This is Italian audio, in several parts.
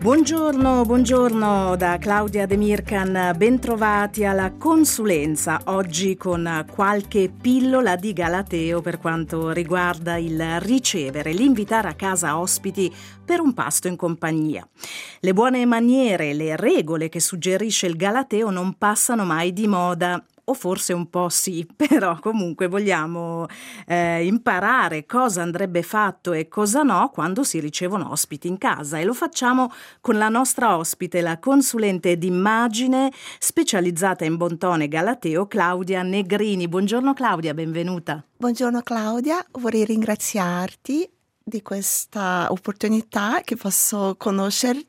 Buongiorno da Claudia De Mircan, bentrovati alla consulenza, oggi con qualche pillola di Galateo per quanto riguarda il ricevere, l'invitare a casa ospiti per un pasto in compagnia. Le buone maniere, le regole che suggerisce il Galateo non passano mai di moda. O forse un po' sì, però comunque vogliamo imparare cosa andrebbe fatto e cosa no quando si ricevono ospiti in casa, e lo facciamo con la nostra ospite, la consulente d'immagine specializzata in Bontone Galateo, Claudia Negrini. Buongiorno Claudia, benvenuta. Buongiorno Claudia, vorrei ringraziarti di questa opportunità che posso conoscerti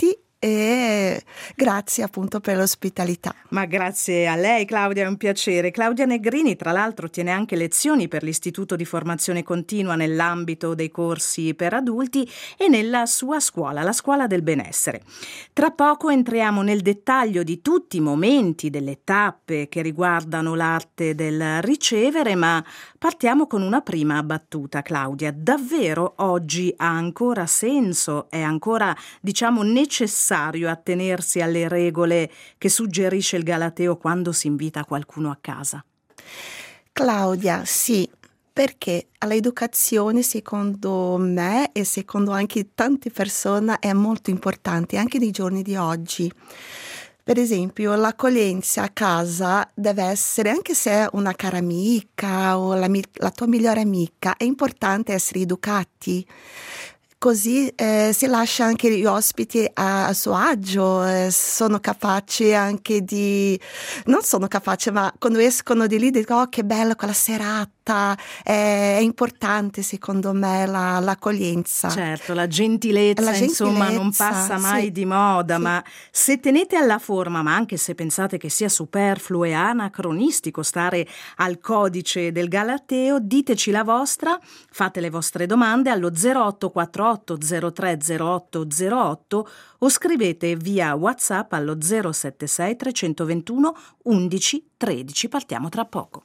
e grazie appunto per l'ospitalità. Ma grazie a lei Claudia, è un piacere. Claudia Negrini tra l'altro tiene anche lezioni per l'Istituto di Formazione Continua nell'ambito dei corsi per adulti e nella sua scuola, la Scuola del Benessere. Tra poco entriamo nel dettaglio di tutti i momenti, delle tappe che riguardano l'arte del ricevere, ma partiamo con una prima battuta. Claudia, davvero oggi ha ancora senso, è ancora necessario attenersi alle regole che suggerisce il Galateo quando si invita qualcuno a casa? Claudia, sì, perché l'educazione secondo me e secondo anche tante persone è molto importante anche nei giorni di oggi. Per esempio, l'accoglienza a casa deve essere, anche se è una cara amica o la tua migliore amica, è importante essere educati. Così si lascia anche gli ospiti a suo agio, sono capaci anche non sono capaci, ma quando escono di lì dicono: oh, che bella quella serata, è importante secondo me l'accoglienza. Certo, la gentilezza, insomma, non passa mai sì, di moda, sì. ma se tenete alla forma, ma anche se pensate che sia superfluo e anacronistico stare al codice del Galateo, diteci la vostra, fate le vostre domande allo 0848 03 08 08 o scrivete via WhatsApp allo 076 321 11 13. Partiamo tra poco.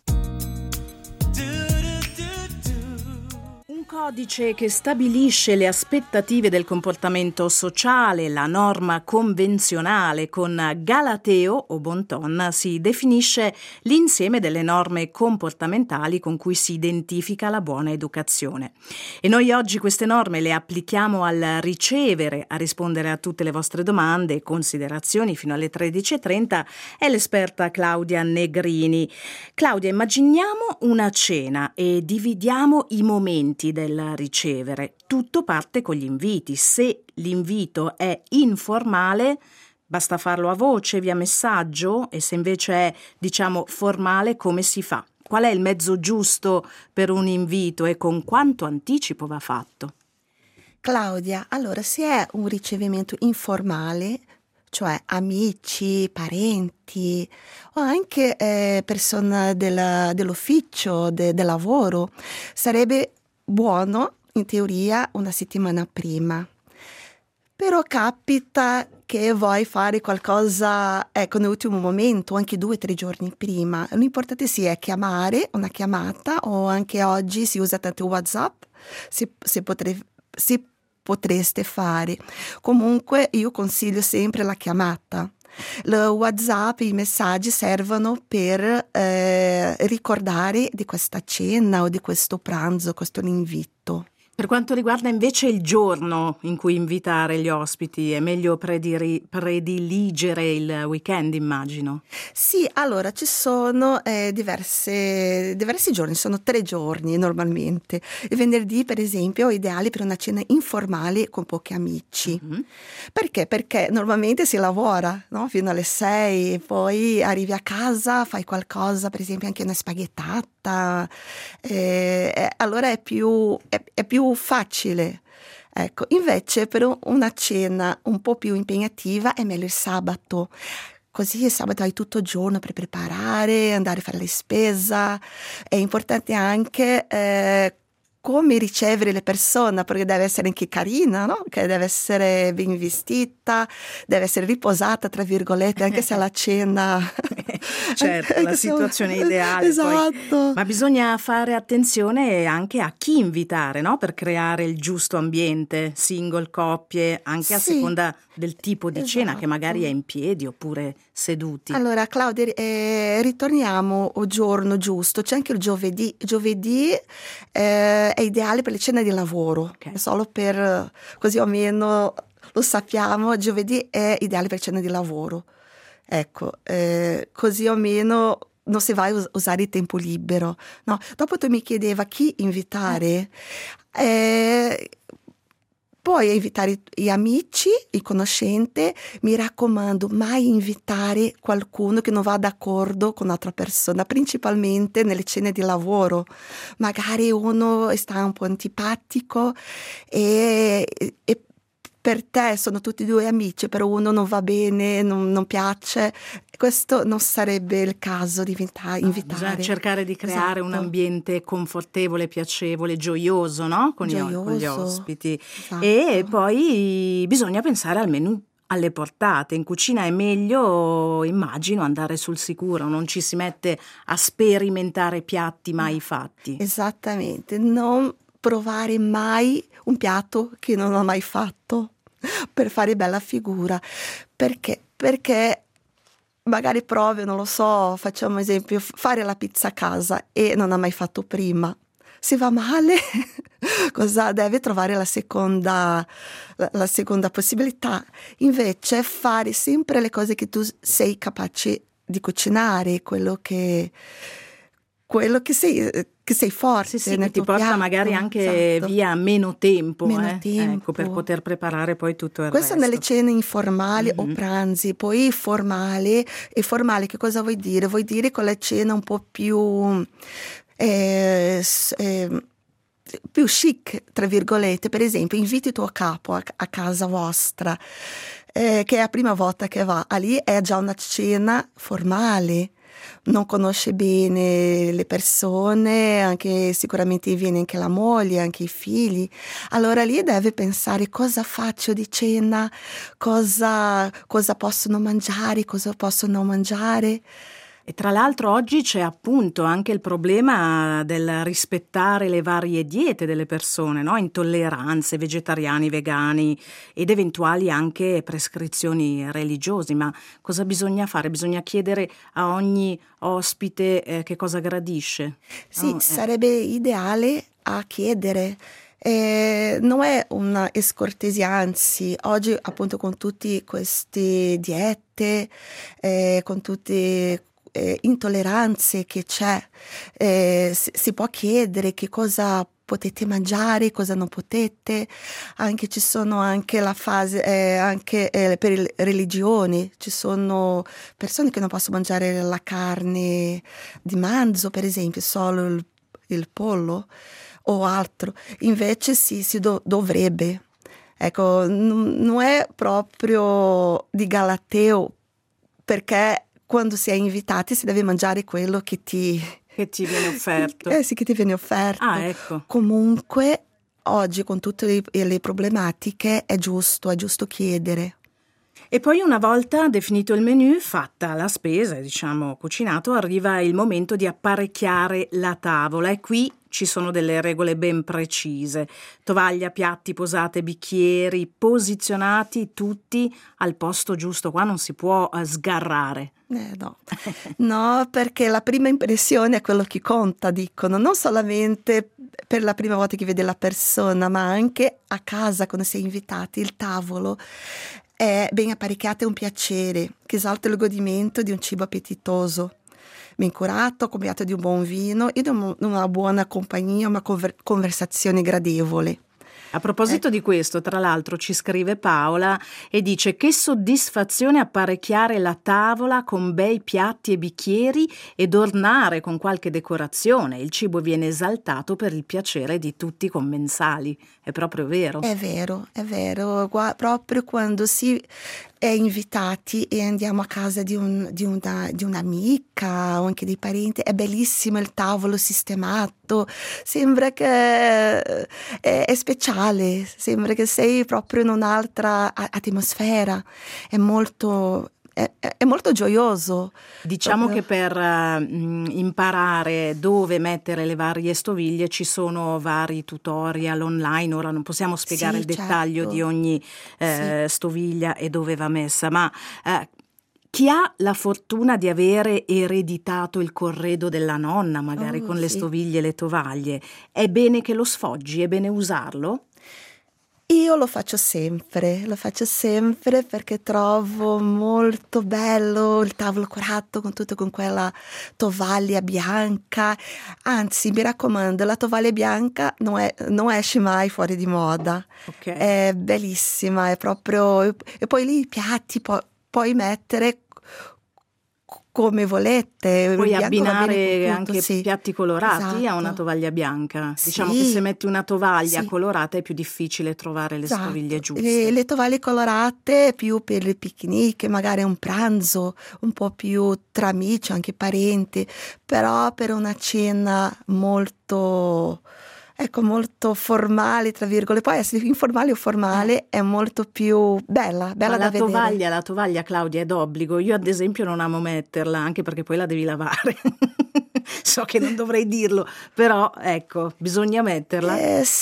Codice che stabilisce le aspettative del comportamento sociale, la norma convenzionale. Con Galateo o Bonton si definisce l'insieme delle norme comportamentali con cui si identifica la buona educazione. E noi oggi queste norme le applichiamo al ricevere. A rispondere a tutte le vostre domande e considerazioni fino alle 13:30 è l'esperta Claudia Negrini. Claudia, immaginiamo una cena e dividiamo i momenti del ricevere. Tutto parte con gli inviti. Se l'invito è informale, basta farlo a voce, via messaggio, e se invece è, formale, come si fa? Qual è il mezzo giusto per un invito e con quanto anticipo va fatto? Claudia, allora se è un ricevimento informale, cioè amici, parenti o anche persone dell'ufficio, del lavoro, sarebbe buono in teoria una settimana prima. Però capita che vuoi fare qualcosa nell'ultimo momento, anche 2 o 3 giorni prima. L'importante sì è chiamare, una chiamata, o anche oggi si usa tanto WhatsApp, si potreste fare. Comunque io consiglio sempre la chiamata. Il WhatsApp, i messaggi servono per ricordare di questa cena o di questo pranzo, questo invito. Per quanto riguarda invece il giorno in cui invitare gli ospiti, è meglio prediligere il weekend, immagino? Sì, allora ci sono diversi giorni, sono 3 giorni normalmente. Il venerdì, per esempio, è ideale per una cena informale con pochi amici. Mm-hmm. Perché? Perché normalmente si lavora, no? Fino alle 6, poi arrivi a casa, fai qualcosa, per esempio anche una spaghettata, allora è più facile. Ecco, invece per una cena un po' più impegnativa è meglio il sabato. Così il sabato hai tutto il giorno per preparare, andare a fare la spesa. È importante anche come ricevere le persone, perché deve essere anche carina, no? Che deve essere ben vestita, deve essere riposata, tra virgolette, anche se la cena Certo, la situazione ideale. Esatto. Poi. Ma bisogna fare attenzione anche a chi invitare, no? Per creare il giusto ambiente, single, coppie, anche a Sì, seconda del tipo di cena che magari è esatto. in piedi oppure seduti. Allora, Claudia, ritorniamo al giorno giusto. C'è anche il giovedì. Giovedì è ideale per le cene di lavoro, Ok. solo per così o meno lo sappiamo. Giovedì è ideale per cene di lavoro. Ecco, così o meno non si va a usare il tempo libero. No, dopo tu mi chiedeva chi invitare. Puoi invitare gli amici, i conoscenti, mi raccomando, mai invitare qualcuno che non va d'accordo con un'altra persona, principalmente nelle cene di lavoro. Magari uno sta un po' antipatico e per te sono tutti e due amici, però uno non va bene, non piace. Questo non sarebbe il caso di invitare. Bisogna cercare di creare un Esatto. ambiente confortevole, piacevole, gioioso, no? Con gli Gioioso. ospiti. Esatto. E poi bisogna pensare al menù, alle portate. In cucina è meglio, immagino, andare sul sicuro, non ci si mette a sperimentare piatti mai fatti. Esattamente, non provare mai un piatto che non ho mai fatto per fare bella figura. Perché? Perché magari provi, non lo so, facciamo esempio, fare la pizza a casa e non ha mai fatto prima. Se va male, cosa deve trovare la seconda possibilità? Invece fare sempre le cose che tu sei capace di cucinare, quello che sei forte Sì, nel che ti tuo porta piatto. magari anche Esatto. via meno tempo, Meno ecco, per tempo. poter preparare poi tutto il Questo resto. nelle cene informali o pranzi, poi formale. E formale che cosa vuoi dire? Vuoi dire con la cena un po' più più chic, tra virgolette. Per esempio, inviti tuo capo a casa vostra, che è la prima volta che va. Lì è già una cena formale. Non conosce bene le persone, anche sicuramente viene anche la moglie, anche i figli. Allora lì deve pensare cosa faccio di cena, cosa possono mangiare, cosa possono non mangiare. E tra l'altro oggi c'è appunto anche il problema del rispettare le varie diete delle persone, no? Intolleranze, vegetariani, vegani ed eventuali anche prescrizioni religiosi. Ma cosa bisogna fare? Bisogna chiedere a ogni ospite che cosa gradisce. Sì, No? sarebbe ideale a chiedere. Non è una scortesia, anzi, oggi appunto con tutte queste diete, con tutte intolleranze che c'è, si può chiedere che cosa potete mangiare, cosa non potete. Anche ci sono anche la fase, anche per le religioni, ci sono persone che non possono mangiare la carne di manzo, per esempio, solo il pollo o altro. Invece si dovrebbe. Ecco, non è proprio di galateo, perché quando si è invitati si deve mangiare quello che ti viene offerto. Sì, che ti viene offerto. Ah, ecco. Comunque, oggi con tutte le problematiche è giusto chiedere. E poi una volta definito il menù, fatta la spesa, diciamo cucinato, arriva il momento di apparecchiare la tavola e qui ci sono delle regole ben precise. Tovaglia, piatti, posate, bicchieri, posizionati tutti al posto giusto. Qua non si può sgarrare. No. No, perché la prima impressione è quello che conta, dicono, non solamente per la prima volta che vede la persona, ma anche a casa quando si è invitati. Il tavolo è ben apparecchiato, è un piacere che esalta il godimento di un cibo appetitoso, ben curato, accompagnato di un buon vino e di una buona compagnia, una conversazione gradevole. A proposito di questo, tra l'altro, ci scrive Paola e dice: che soddisfazione apparecchiare la tavola con bei piatti e bicchieri ed ornare con qualche decorazione. Il cibo viene esaltato per il piacere di tutti i commensali. È proprio vero. È vero, è vero. Proprio quando si è invitati e andiamo a casa di un'amica o anche dei parenti, è bellissimo il tavolo sistemato, sembra che è speciale, sembra che sei proprio in un'altra atmosfera, è molto è molto gioioso. Diciamo Proprio. che per imparare dove mettere le varie stoviglie ci sono vari tutorial online. Ora non possiamo spiegare Sì, il dettaglio di certo. ogni Sì. stoviglia e dove va messa, ma chi ha la fortuna di avere ereditato il corredo della nonna, magari Oh, con le sì. stoviglie e le tovaglie, è bene che lo sfoggi, è bene usarlo? Io lo faccio sempre perché trovo molto bello il tavolo curato con quella tovaglia bianca. Anzi, mi raccomando, la tovaglia bianca non esce mai fuori di moda. Ok. È bellissima, è proprio. E poi lì i piatti puoi mettere come volete, il Puoi bianco va bene con abbinare tutto, anche sì. piatti colorati a una Esatto. tovaglia bianca. Diciamo che se Sì, metti una tovaglia sì. colorata è più difficile trovare le stoviglie Esatto, le, giuste. le tovaglie colorate più per il picnic, magari un pranzo un po' più tra amici, anche parenti, però per una cena molto formale, tra virgolette, poi essere informale o formale è molto più bella Ma da vedere. la tovaglia, Claudia, è d'obbligo. Io ad esempio non amo metterla, anche perché poi la devi lavare. So che non dovrei dirlo, però ecco, bisogna metterla.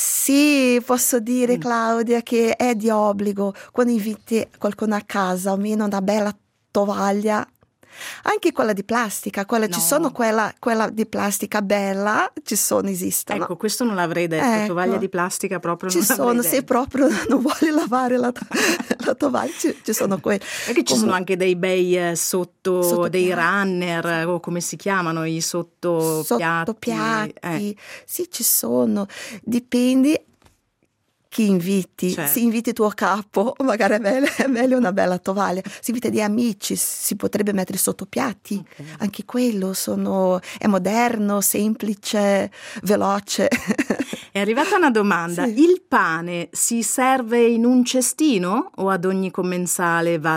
Sì, posso dire, Mm. Claudia, che è di obbligo quando inviti qualcuno a casa, almeno una bella tovaglia. Anche quella di plastica, ci sono No, quella di plastica bella, esistono. ecco, questo non l'avrei detto. Tovaglia Ecco, di plastica proprio ci non l'avrei sono, se detto. proprio non vuole lavare la tovaglia, ci sono quelle. Perché ci sono anche dei bei sotto, dei runner, Sottopiatti. o come si chiamano, i sottopiatti. Sottopiatti, sì, ci sono, dipende chi inviti. Se Certo. inviti tuo capo, magari è meglio una bella tovaglia. Se inviti di amici, si potrebbe mettere sottopiatti, Ok. anche quello è moderno, semplice, veloce. È arrivata una domanda. Sì. Il pane si serve in un cestino o ad ogni commensale va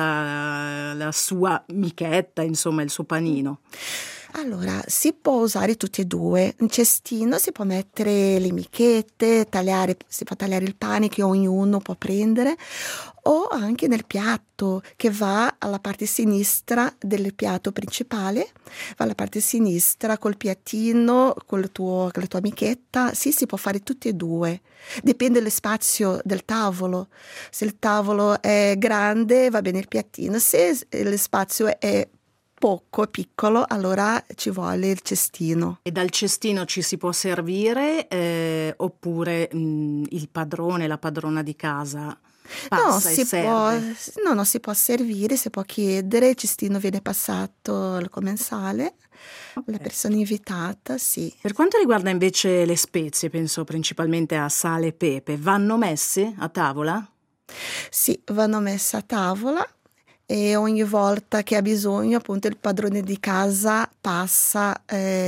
data la sua michetta, insomma, il suo panino? Allora, si può usare tutti e due. In cestino si può mettere le michette, si può tagliare il pane che ognuno può prendere, o anche nel piatto che va alla parte sinistra del piatto principale, va alla parte sinistra col piattino, con la tua michetta. Sì, si può fare tutti e due. Dipende dallo spazio del tavolo. Se il tavolo è grande va bene il piattino, se lo spazio è poco, piccolo, allora ci vuole il cestino. E dal cestino ci si può servire oppure il padrone, la padrona di casa No, passa e serve? si può servire, si può chiedere, il cestino viene passato al commensale, alla Ok. persona invitata, sì. Per quanto riguarda invece le spezie, penso principalmente a sale e pepe, vanno messe a tavola? Sì, vanno messe a tavola e ogni volta che ha bisogno, appunto, il padrone di casa passa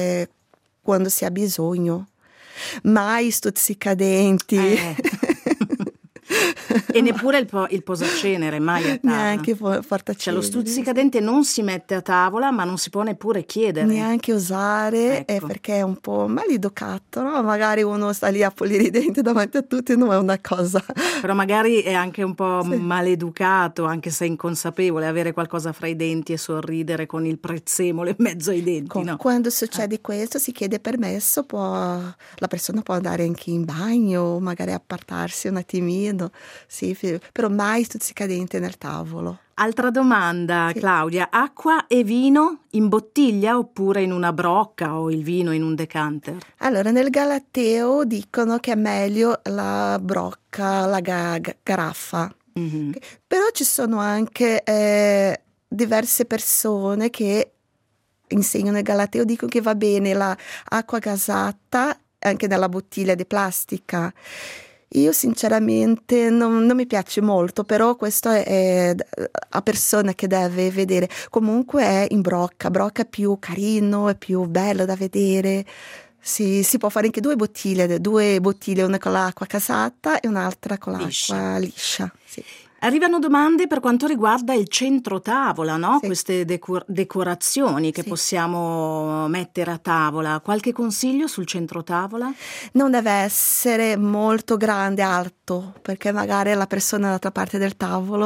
quando si ha bisogno. Mai stuzzicadenti. Eh. E neppure il posacenere, mai a tavola. Neanche Cioè lo portaceneri. stuzzicadente non si mette a tavola, ma non si può neppure chiedere. Neanche usare, Ecco. perché è un po' maleducato, no? Magari uno sta lì a pulire i denti davanti a tutti, non è una cosa. Però magari è anche un po' Sì. maleducato, anche se inconsapevole, avere qualcosa fra i denti e sorridere con il prezzemolo in mezzo ai denti, no? Quando succede questo, si chiede permesso, la persona può andare anche in bagno, magari appartarsi un attimino, sì, però mai stuzzicadente nel tavolo. Altra domanda, Sì. Claudia, acqua e vino in bottiglia oppure in una brocca o il vino in un decanter? Allora, nel Galateo dicono che è meglio la brocca, la garaffa. Mhm. Però ci sono anche diverse persone che insegnano il Galateo, dicono che va bene l'acqua gasata anche nella bottiglia di plastica. Io sinceramente non mi piace molto, però questo è a persona che deve vedere. Comunque è in brocca è più carino, è più bello da vedere. Si può fare anche due bottiglie, una con l'acqua gasata e un'altra con l'acqua liscia. Sì. Arrivano domande per quanto riguarda il centro tavola, no? Sì. Queste decorazioni che Sì. possiamo mettere a tavola. Qualche consiglio sul centro tavola? Non deve essere molto grande, alto, perché magari la persona dall'altra parte del tavolo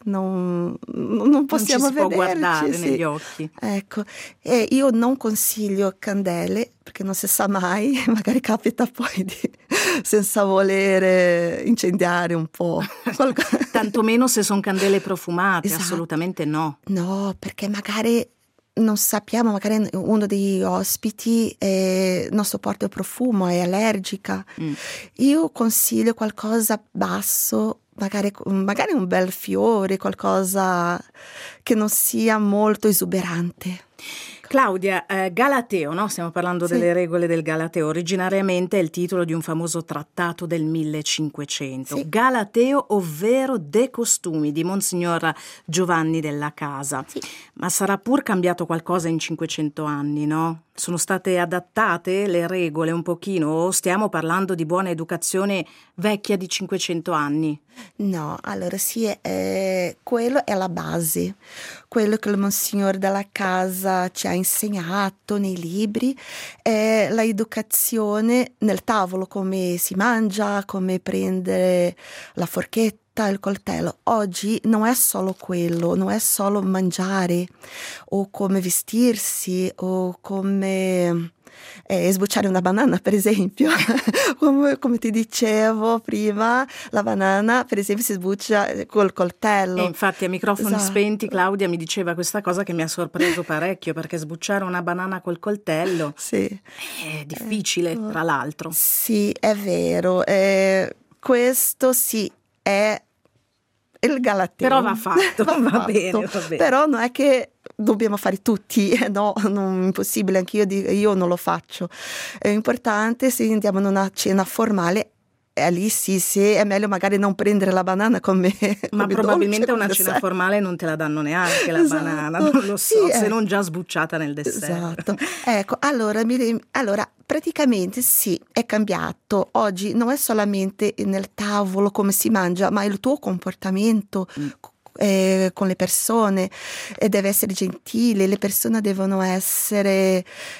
non possiamo non ci si può vederci, guardare sì. negli occhi. Ecco, e io non consiglio candele perché non si sa mai, magari capita poi di, senza volere, incendiare un po'. Tantomeno se sono candele profumate, Esatto. assolutamente no. No, perché magari non sappiamo, magari uno degli ospiti non sopporta il profumo, è allergica. Io consiglio qualcosa basso, magari un bel fiore, qualcosa che non sia molto esuberante. Claudia, Galateo, no? Stiamo parlando Sì. delle regole del Galateo. Originariamente è il titolo di un famoso trattato del 1500. Sì. Galateo, ovvero De Costumi, di Monsignor Giovanni della Casa. Sì. Ma sarà pur cambiato qualcosa in 500 anni, no? Sono state adattate le regole un pochino o stiamo parlando di buona educazione vecchia di 500 anni? No, allora sì, quello è la base, quello che il Monsignor della Casa ci ha insegnato nei libri è l'educazione nel tavolo, come si mangia, come prendere la forchetta, il coltello. Oggi non è solo quello, non è solo mangiare o come vestirsi o come sbucciare una banana, per esempio. come ti dicevo prima, la banana per esempio si sbuccia col coltello. E infatti a microfoni Esatto. spenti Claudia mi diceva questa cosa che mi ha sorpreso parecchio, perché sbucciare una banana col coltello Sì. è difficile, tra l'altro. Sì, è vero. Questo sì è il Galateo. Però va fatto, va bene. Però non è che dobbiamo fare tutti, no, impossibile, anche io non lo faccio. È importante se andiamo in una cena formale, lì sì, è meglio magari non prendere la banana come Ma probabilmente a una cena formale non te la danno neanche la banana, non lo so, se non già sbucciata nel dessert. Esatto. Ecco, allora praticamente sì, è cambiato. Oggi non è solamente nel tavolo come si mangia, ma il tuo comportamento con le persone, deve essere gentile, le persone devono essere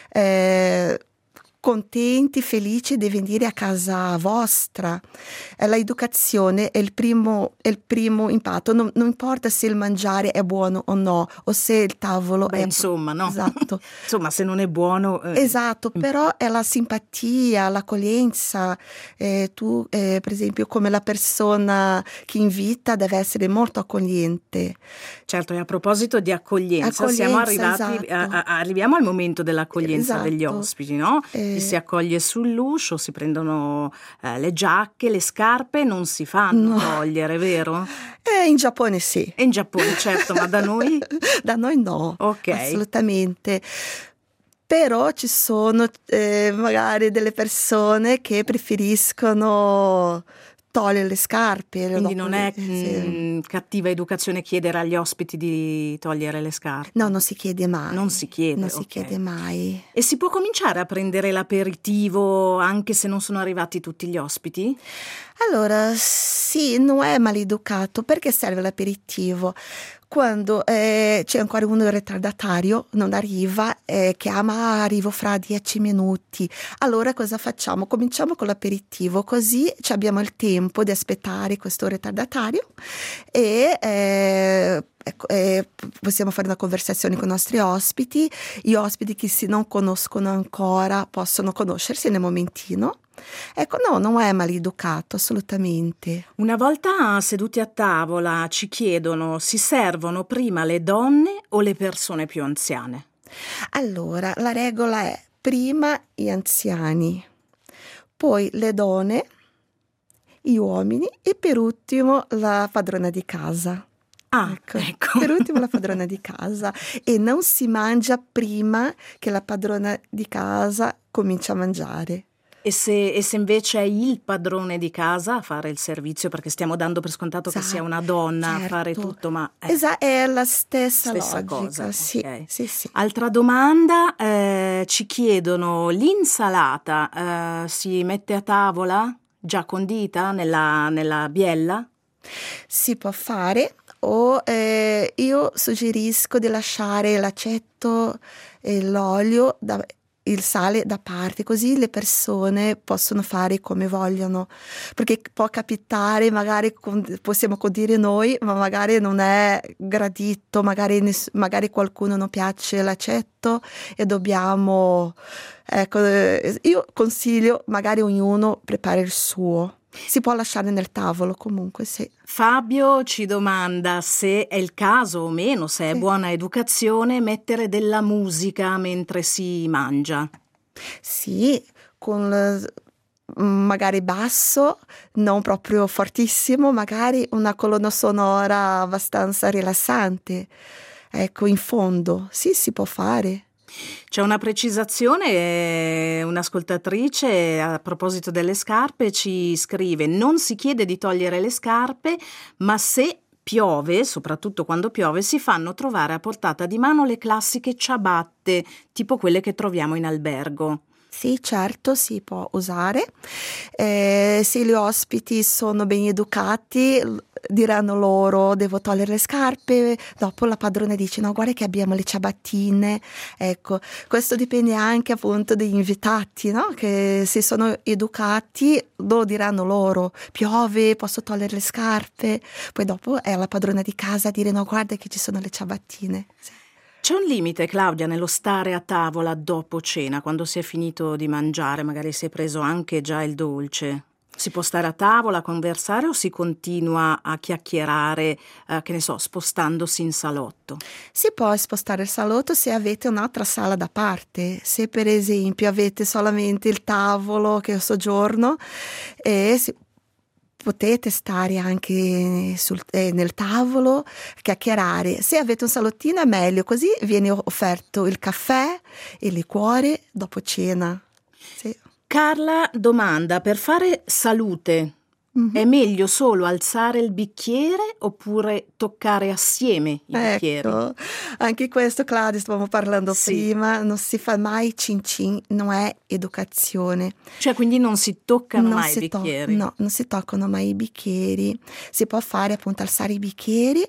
contenti, felici di venire a casa vostra. L'educazione è il primo impatto, non importa se il mangiare è buono o no, o se il tavolo è... Insomma, no. Esatto. Insomma, se non è buono... Esatto, però è la simpatia, l'accoglienza. Tu, per esempio, come la persona che invita deve essere molto accogliente. Certo, e a proposito di accoglienza siamo arrivati, esatto. Arriviamo al momento dell'accoglienza Esatto. degli ospiti, no? Si accoglie sull'uscio, si prendono le giacche, le scarpe non si fanno togliere, vero? In Giappone sì. In Giappone, certo, ma da noi? Da noi no, assolutamente. Però ci sono magari delle persone che preferiscono togliere le scarpe. Quindi non è cattiva educazione chiedere agli ospiti di togliere le scarpe? No, non si chiede mai. Non si chiede, non si chiede mai. E si può cominciare a prendere l'aperitivo anche se non sono arrivati tutti gli ospiti? Allora, sì, non è maleducato. Perché serve l'aperitivo? Quando c'è ancora uno ritardatario, non arriva, chiama, arrivo fra 10 minuti. Allora cosa facciamo? Cominciamo con l'aperitivo, così abbiamo il tempo di aspettare questo ritardatario e possiamo fare una conversazione con i nostri ospiti. Gli ospiti che si non conoscono ancora possono conoscersi nel momentino. Ecco, no, non è maleducato, assolutamente. Una volta seduti a tavola ci chiedono: si servono prima le donne o le persone più anziane? Allora, la regola è prima gli anziani, poi le donne, gli uomini e per ultimo la padrona di casa. Ecco. Per ultimo la padrona di casa, e non si mangia prima che la padrona di casa comincia a mangiare. E se invece è il padrone di casa a fare il servizio, perché stiamo dando per scontato che sia una donna a fare tutto, ma è la stessa logica, cosa. Sì, Okay. Sì. Altra domanda, ci chiedono: l'insalata si mette a tavola già condita nella biella? Si può fare, o io suggerisco di lasciare l'aceto e l'olio il sale da parte, così le persone possono fare come vogliono, perché può capitare, magari possiamo condire noi, ma magari non è gradito, magari qualcuno non piace l'aceto e dobbiamo, ecco, io consiglio magari ognuno prepara il suo. Si può lasciare nel tavolo comunque, sì. Fabio ci domanda se è il caso o meno, se è buona educazione mettere della musica mentre si mangia. Sì, con magari basso, non proprio fortissimo, magari una colonna sonora abbastanza rilassante. Ecco, in fondo, sì, si può fare. C'è una precisazione, un'ascoltatrice a proposito delle scarpe ci scrive: non si chiede di togliere le scarpe, ma se piove, soprattutto quando piove, si fanno trovare a portata di mano le classiche ciabatte, tipo quelle che troviamo in albergo. Sì, certo, si può usare. Se gli ospiti sono ben educati, diranno loro: devo togliere le scarpe. Dopo la padrona dice: no, guarda che abbiamo le ciabattine. Ecco, questo dipende anche appunto degli invitati, no? Che se sono educati lo diranno loro: piove, posso togliere le scarpe. Poi dopo è alla padrona di casa a dire: no, guarda che ci sono le ciabattine. Sì. C'è un limite, Claudia, nello stare a tavola dopo cena, quando si è finito di mangiare, magari si è preso anche già il dolce? Si può stare a tavola a conversare o si continua a chiacchierare, che ne so, spostandosi in salotto? Si può spostare il salotto se avete un'altra sala da parte. Se per esempio avete solamente il tavolo che è soggiorno, potete stare anche nel tavolo, chiacchierare. Se avete un salottino è meglio, così viene offerto il caffè e il liquore dopo cena. Sì. Carla domanda: per fare salute è meglio solo alzare il bicchiere oppure toccare assieme i bicchieri? Ecco, anche questo, Claudia, stavamo parlando prima, non si fa mai cin cin, non è educazione. Cioè, quindi non si toccano mai i bicchieri? No, non si toccano mai i bicchieri. Si può fare appunto alzare i bicchieri,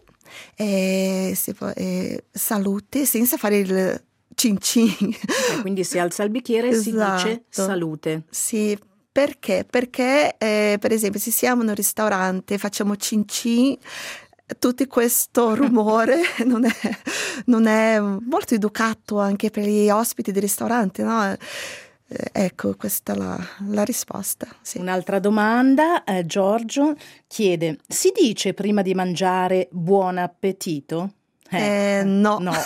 salute, senza fare il cin cin. Quindi si alza il bicchiere e si dice salute. Sì. Perché? Perché per esempio se siamo in un ristorante, facciamo cin cin, tutto questo rumore non è molto educato anche per gli ospiti del ristorante, no? Ecco, questa è la risposta. Sì. Un'altra domanda, Giorgio chiede: si dice prima di mangiare buon appetito? No. No.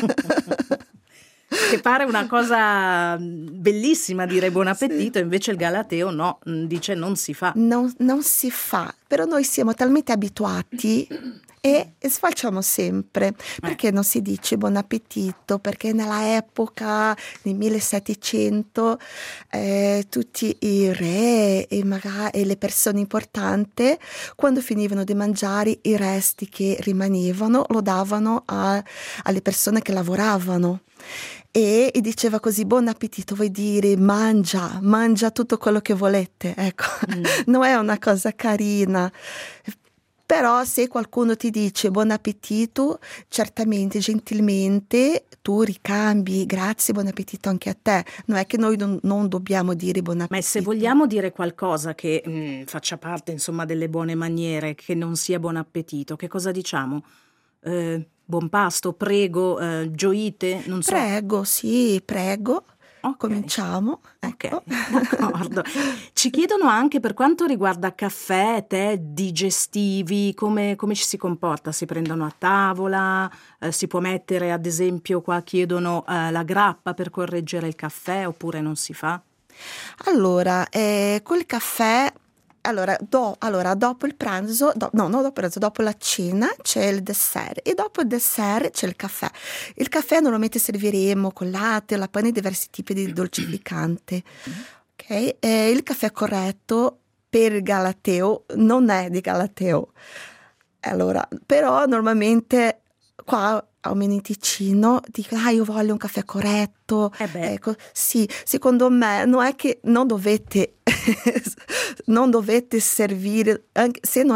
Che pare una cosa bellissima dire buon appetito, invece il Galateo no, dice non si fa. Non si fa, però noi siamo talmente abituati e facciamo sempre. Perché non si dice buon appetito? Perché nella epoca, nel 1700, tutti i re e le persone importanti, quando finivano di mangiare, i resti che rimanevano lo davano alle persone che lavoravano. E diceva così: buon appetito, vuol dire mangia tutto quello che volete, ecco. Non è una cosa carina, però se qualcuno ti dice buon appetito, certamente, gentilmente tu ricambi: grazie, buon appetito anche a te. Non è che noi non dobbiamo dire buon appetito. Ma se vogliamo dire qualcosa che faccia parte insomma delle buone maniere, che non sia buon appetito, che cosa diciamo? Buon pasto, prego, gioite, non so. Prego, sì, prego. Okay. Cominciamo. Ecco. Ok, d'accordo. Ci chiedono anche per quanto riguarda caffè, tè, digestivi, come ci si comporta? Si prendono a tavola? Si può mettere, ad esempio, qua chiedono la grappa per correggere il caffè oppure non si fa? Allora, col caffè... Allora, dopo il pranzo, dopo la cena c'è il dessert e dopo il dessert c'è il caffè. Il caffè normalmente serviremo con latte, la pane e diversi tipi di dolcificante. Okay? Il caffè corretto per il Galateo non è di Galateo. Allora, però normalmente qua almeno in Ticino dico: io voglio un caffè corretto. Ecco, sì, secondo me non è che non dovete servire, anche se non è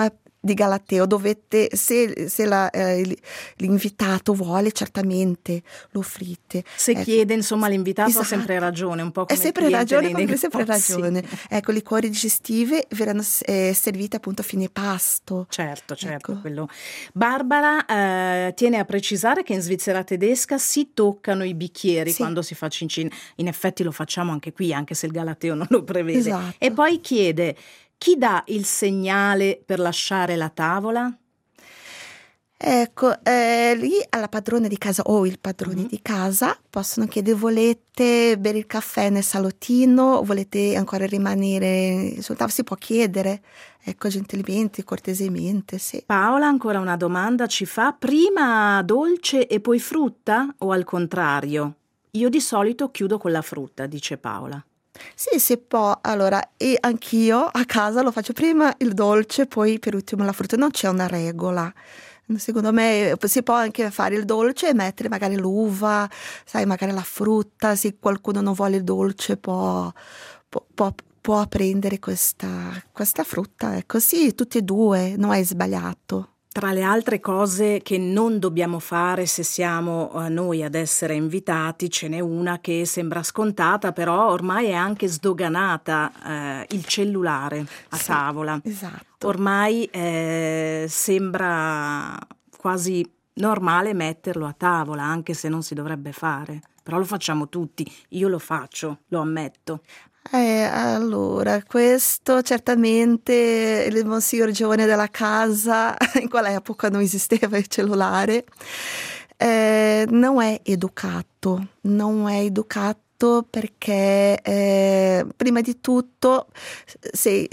di Galateo dovete, se l'invitato vuole, certamente lo offrite. Se chiede, insomma, l'invitato ha sempre ragione, un po' come sempre ragione, come sempre ragione. Ecco, le liquori digestive verranno servite appunto a fine pasto. Certo, ecco. Quello. Barbara tiene a precisare che in Svizzera tedesca si toccano i bicchieri quando si fa cincin. In effetti lo facciamo anche qui, anche se il Galateo non lo prevede. Esatto. E poi chiede: chi dà il segnale per lasciare la tavola? Ecco, lì alla padrona di casa o il padrone di casa possono chiedere: volete bere il caffè nel salottino, volete ancora rimanere sul tavolo? Si può chiedere, ecco, gentilmente, cortesemente, sì. Paola ancora una domanda ci fa: prima dolce e poi frutta o al contrario? Io di solito chiudo con la frutta, dice Paola. Sì, si può. Allora, e anch'io a casa lo faccio prima il dolce, poi per ultimo la frutta. Non c'è una regola. Secondo me si può anche fare il dolce e mettere magari l'uva, sai, magari la frutta. Se qualcuno non vuole il dolce può prendere questa frutta. Ecco, sì, tutti e due, non è sbagliato. Tra le altre cose che non dobbiamo fare se siamo noi ad essere invitati, ce n'è una che sembra scontata, però ormai è anche sdoganata, il cellulare a tavola. Esatto. Ormai sembra quasi normale metterlo a tavola, anche se non si dovrebbe fare. Però lo facciamo tutti, io lo faccio, lo ammetto. Allora, questo certamente il monsignor giovane della casa, in quell'epoca non esisteva il cellulare, non è educato perché prima di tutto sei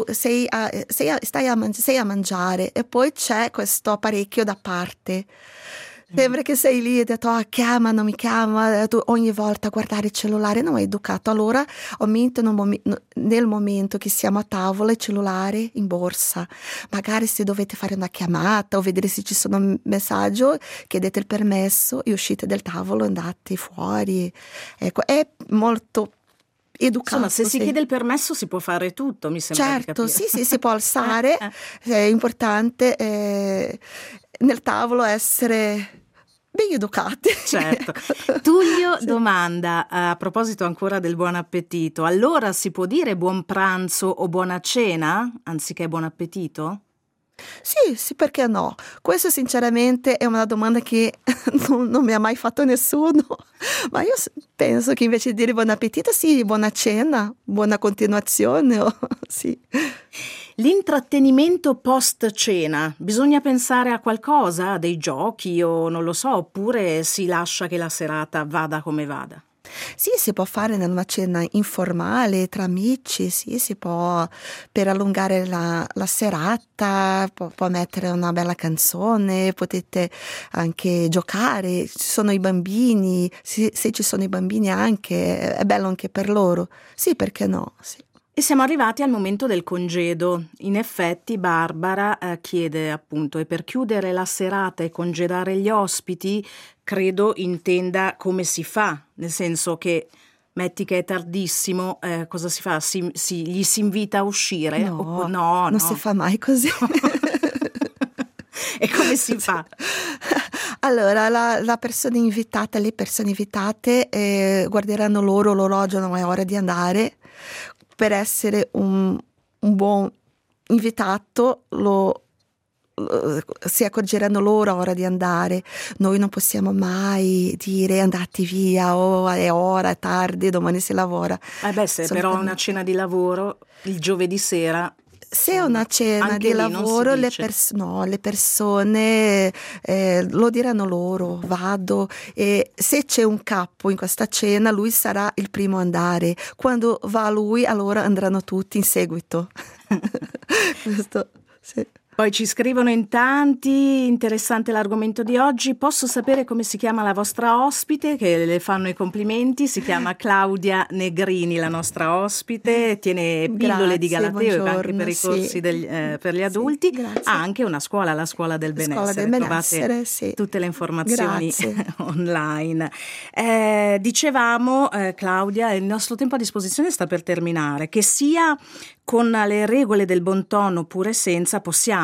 a mangiare e poi c'è questo apparecchio da parte. Sembra che sei lì e hai detto: chiama, non mi chiama, tu ogni volta a guardare il cellulare, non è educato. Allora aumentano nel momento che siamo a tavola il cellulare in borsa. Magari se dovete fare una chiamata o vedere se ci sono messaggi, chiedete il permesso e uscite del tavolo, andate fuori. Ecco, è molto educato. Insomma, se si chiede il permesso si può fare tutto, mi sembra di capire. Sì, si può alzare. È importante nel tavolo essere ben educati. Certo. Tullio domanda, a proposito ancora del buon appetito, allora si può dire buon pranzo o buona cena anziché buon appetito? Sì, perché no? Questo sinceramente è una domanda che non mi ha mai fatto nessuno, ma io penso che invece di dire buon appetito, sì, buona cena, buona continuazione, sì. L'intrattenimento post cena, bisogna pensare a qualcosa, a dei giochi o non lo so, oppure si lascia che la serata vada come vada? Sì, si può fare in una cena informale tra amici, sì, si può, per allungare la serata, può mettere una bella canzone, potete anche giocare, ci sono i bambini, se ci sono i bambini anche, è bello anche per loro, sì, perché no, sì. E siamo arrivati al momento del congedo. In effetti Barbara chiede appunto: e per chiudere la serata e congedare gli ospiti, credo intenda come si fa, nel senso che metti che è tardissimo, cosa si fa? Gli si invita a uscire? No, no. Non si fa mai così. E come si fa? Allora, le persone invitate guarderanno loro l'orologio, non è ora di andare. Per essere un buon invitato si accorgeranno loro a ora di andare. Noi non possiamo mai dire andate via, è ora, è tardi, domani si lavora. Se però è una cena di lavoro il giovedì sera. Se è una cena di lavoro, le persone lo diranno loro, vado, e se c'è un capo in questa cena, lui sarà il primo a andare. Quando va lui, allora andranno tutti in seguito. Questo, sì. Poi ci scrivono in tanti, interessante l'argomento di oggi. Posso sapere come si chiama la vostra ospite, che le fanno i complimenti? Si chiama Claudia Negrini, la nostra ospite, tiene pillole di Galateo e anche per i corsi per gli adulti. Ha anche una scuola, la Scuola del Benessere. Trovate tutte le informazioni online. Dicevamo, Claudia, il nostro tempo a disposizione sta per terminare, che sia con le regole del bon ton oppure senza, possiamo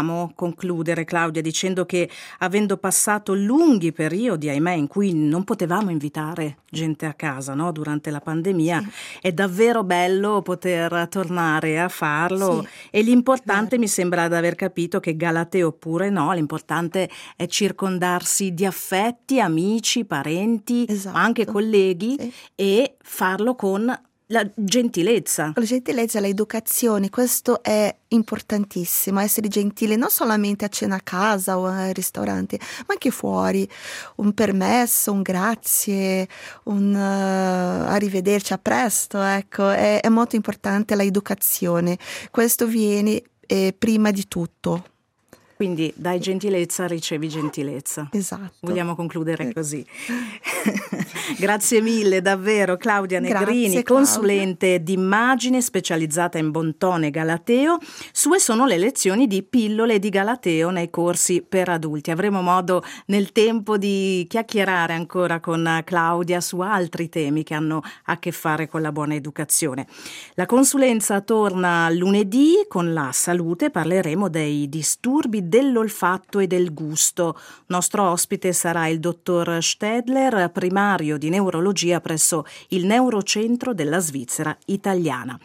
possiamo concludere, Claudia, dicendo che avendo passato lunghi periodi, ahimè, in cui non potevamo invitare gente a casa, no? Durante la pandemia, Sì. è davvero bello poter tornare a farlo, Sì, e l'importante vero. mi sembra di aver capito che Galateo oppure no, l'importante è circondarsi di affetti, amici, parenti, ma anche Esatto. colleghi, Sì. e farlo con la gentilezza. Con la gentilezza, l'educazione, questo è importantissimo, essere gentile non solamente a cena a casa o al ristorante, ma anche fuori. Un permesso, un grazie, un arrivederci, a presto, ecco, è molto importante l'educazione. Questo viene prima di tutto. Quindi dai gentilezza, ricevi gentilezza. Esatto. Vogliamo concludere così. Grazie mille davvero Claudia Negrini, Grazie Claudia. consulente d'immagine specializzata in Bontone Galateo. Sue sono le lezioni di Pillole di Galateo nei corsi per adulti. Avremo modo nel tempo di chiacchierare ancora con Claudia su altri temi che hanno a che fare con la buona educazione. La consulenza torna lunedì con la salute, parleremo dei disturbi dell'olfatto e del gusto. Nostro ospite sarà il dottor Stedler, primario di neurologia presso il Neurocentro della Svizzera italiana.